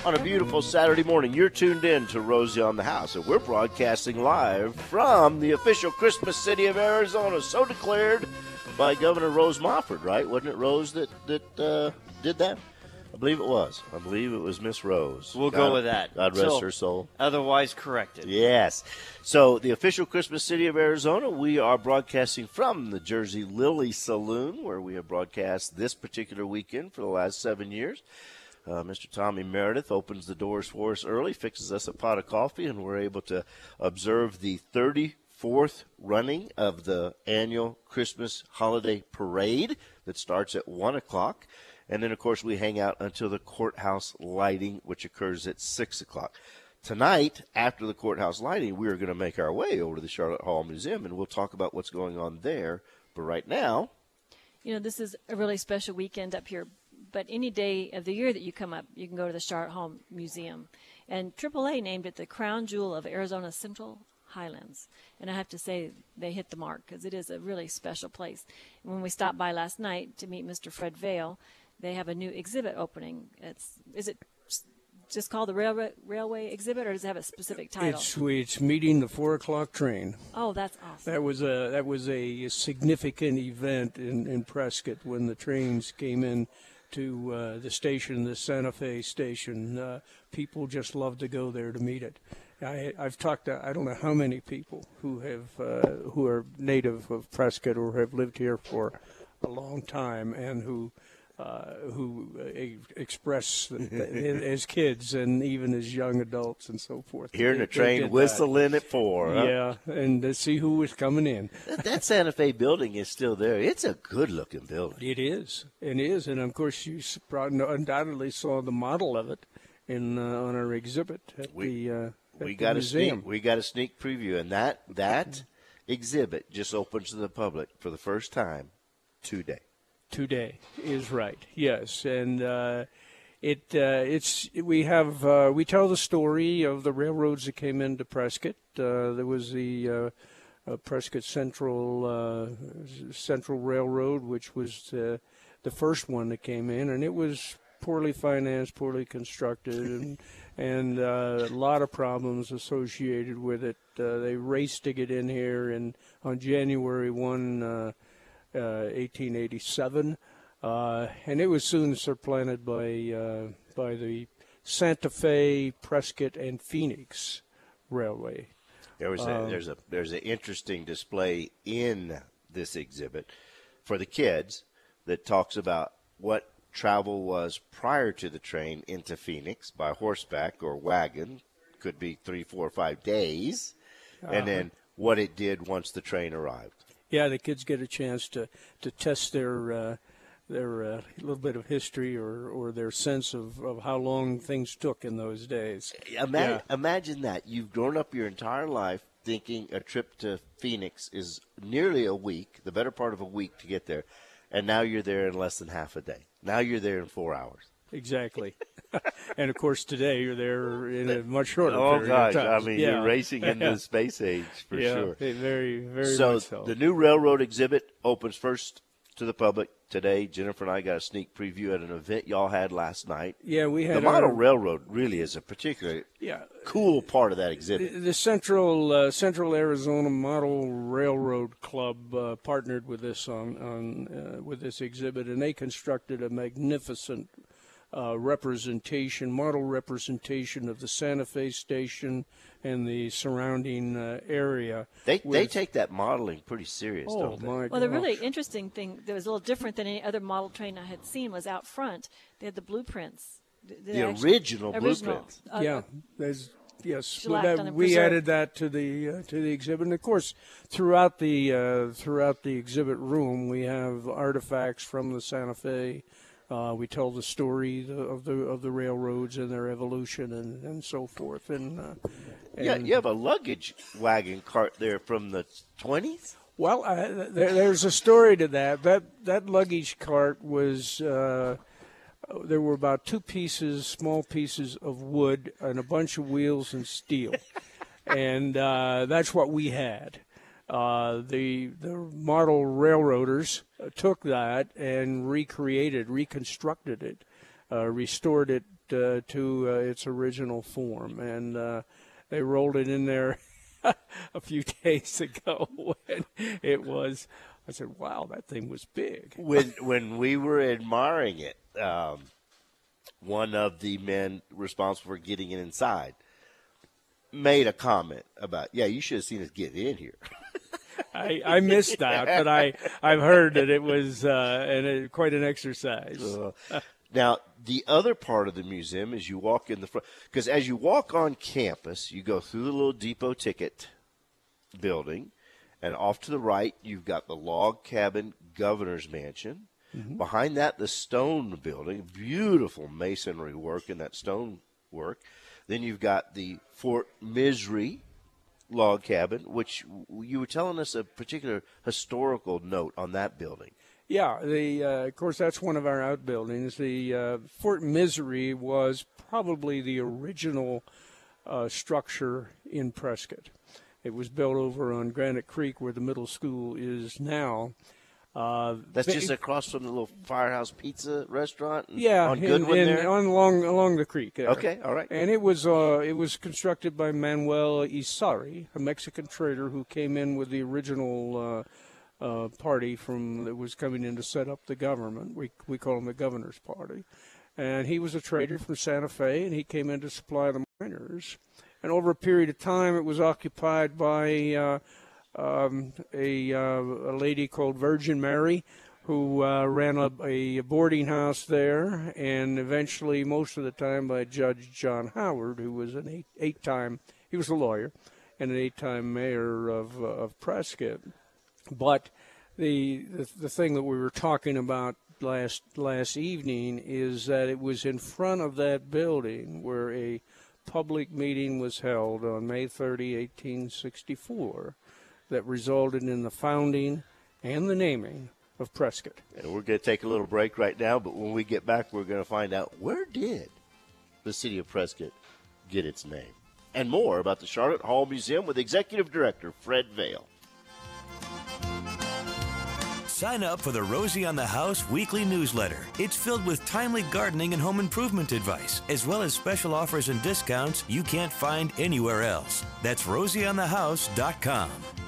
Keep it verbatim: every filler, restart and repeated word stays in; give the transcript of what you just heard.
On a beautiful Saturday morning, you're tuned in to Rosie on the House, and we're broadcasting live from the official Christmas city of Arizona, so declared by Governor Rose Mofford, right? Wasn't it Rose that, that uh, did that? I believe it was. I believe it was Miss Rose. We'll God, go with that. God rest So, her soul. Otherwise corrected. Yes. So the official Christmas city of Arizona, we are broadcasting from the Jersey Lily Saloon, where we have broadcast this particular weekend for the last seven years. Uh, Mister Tommy Meredith opens the doors for us early, fixes us a pot of coffee, and we're able to observe the thirty-fourth running of the annual Christmas holiday parade that starts at one o'clock. And then, of course, we hang out until the courthouse lighting, which occurs at six o'clock. Tonight, after the courthouse lighting, we are going to make our way over to the Charlotte Hall Museum, and we'll talk about what's going on there. But right now, you know, this is a really special weekend up here. But any day of the year that you come up, you can go to the Charlotte Hall Museum. And triple A named it the crown jewel of Arizona's Central Highlands. And I have to say they hit the mark because it is a really special place. And when we stopped by last night to meet Mister Fred Vail, they have a new exhibit opening. It's Is it just called the Railway, Railway Exhibit, or does it have a specific title? It's, it's meeting the four o'clock train. Oh, that's awesome. That was a, that was a significant event in, in Prescott when the trains came in to uh, the station, the Santa Fe station. Uh, people just love to go there to meet it. I, I've talked to I don't know how many people who have uh, who are native of Prescott or have lived here for a long time and who uh, who uh, express as kids and even as young adults and so forth. Hearing the train whistling at four. Huh? Yeah, and to see who was coming in. That, that Santa Fe building is still there. It's a good-looking building. It is. It is. And, of course, you undoubtedly saw the model of it in uh, on our exhibit at we, the uh, at we the got museum. A sneak, we got a sneak preview, and that, that exhibit just opens to the public for the first time today. Today is right, yes. And uh, it uh, it's we have uh, we tell the story of the railroads that came into Prescott. Uh, there was the uh, uh, Prescott Central uh, Central Railroad, which was uh, the first one that came in, and it was poorly financed, poorly constructed, and and uh, a lot of problems associated with it. Uh, they raced to get in here, and on January first, uh, uh, eighteen eighty-seven, uh, and it was soon supplanted by uh, by the Santa Fe, Prescott, and Phoenix Railway. There was a, Um, there's a there's an interesting display in this exhibit for the kids that talks about what travel was prior to the train into Phoenix by horseback or wagon, could be three, four, five days, Uh-huh. and then what it did once the train arrived. Yeah, the kids get a chance to, to test their uh, their uh, little bit of history or, or their sense of, of how long things took in those days. Imagine, Yeah. imagine that. You've grown up your entire life thinking a trip to Phoenix is nearly a week, the better part of a week to get there, and now you're there in less than half a day. Now you're there in four hours. Exactly. And, of course, today you're there in a much shorter Oh, period gosh. of time. I mean, Yeah. you're racing into the space age for yeah, sure. very, very So, much so. the new railroad exhibit opens first to the public today. Jennifer and I got a sneak preview at an event y'all had last night. Yeah, we had The model our- railroad really is a particularly Yeah. cool part of that exhibit. The, the Central uh, Central Arizona Model Railroad Club uh, partnered with this on, on uh, with this exhibit, and they constructed a magnificent uh, representation, model representation of the Santa Fe station and the surrounding uh, area. They they with- take that modeling pretty serious, Oh don't they? my Well, the really gosh. interesting thing that was a little different than any other model train I had seen was out front. They had the blueprints. They The actually- original blueprints. uh, yeah, there's yes. shellacked that- on a we preserve. added that to the uh, to the exhibit, and of course, throughout the uh, throughout the exhibit room, we have artifacts from the Santa Fe. Uh, we tell the story the, of the of the railroads and their evolution and, and so forth. And, uh, Yeah, and you have a luggage wagon cart there from the twenties. well, uh, there, there's a story to that. That that luggage cart was. Uh, There were about two pieces, small pieces of wood and a bunch of wheels and steel. and uh, that's what we had. Uh, the the model railroaders took that and recreated, reconstructed it, uh, restored it uh, to uh, its original form. And uh, they rolled it in there a few days ago, and it was, I said, wow, that thing was big. When when we were admiring it, um, one of the men responsible for getting it inside made a comment about, yeah, you should have seen us get in here. I, I missed that, but I, I've heard that it was uh, and it, quite an exercise. Uh, now, the other part of the museum is you walk in the front, because as you walk on campus, you go through the little depot ticket building, and off to the right, you've got the log cabin governor's mansion. Mm-hmm. Behind that, the stone building, beautiful masonry work in that stone work. Then you've got the Fort Misery log cabin, which you were telling us a particular historical note on that building. Yeah, the uh, of course that's one of our outbuildings. The uh, Fort Misery was probably the original uh, structure in Prescott. It was built over on Granite Creek, where the middle school is now. Uh, That's just across from the little Firehouse Pizza restaurant. Yeah, on Goodwin in, in, there. On, along along the creek. There. Okay, all right. And it was uh, it was constructed by Manuel Isari, a Mexican trader who came in with the original uh, uh, party from that was coming in to set up the government. We we call him the Governor's Party, and he was a trader from Santa Fe, and he came in to supply the miners. And over a period of time, it was occupied by uh, um, a, uh, a lady called Virgin Mary, who uh, ran a, a boarding house there, and eventually, most of the time, by Judge John Howard, who was an eight, eight-time, he was a lawyer, and an eight-time mayor of uh, of Prescott. But the, the the thing that we were talking about last last evening is that it was in front of that building where a public meeting was held on May thirtieth, eighteen sixty-four, that resulted in the founding and the naming of Prescott. And we're going to take a little break right now, but when we get back, we're going to find out, where did the city of Prescott get its name? And more about the Charlotte Hall Museum with Executive Director Fred Vail. Sign up for the Rosie on the House weekly newsletter. It's filled with timely gardening and home improvement advice, as well as special offers and discounts you can't find anywhere else. That's rosie on the house dot com.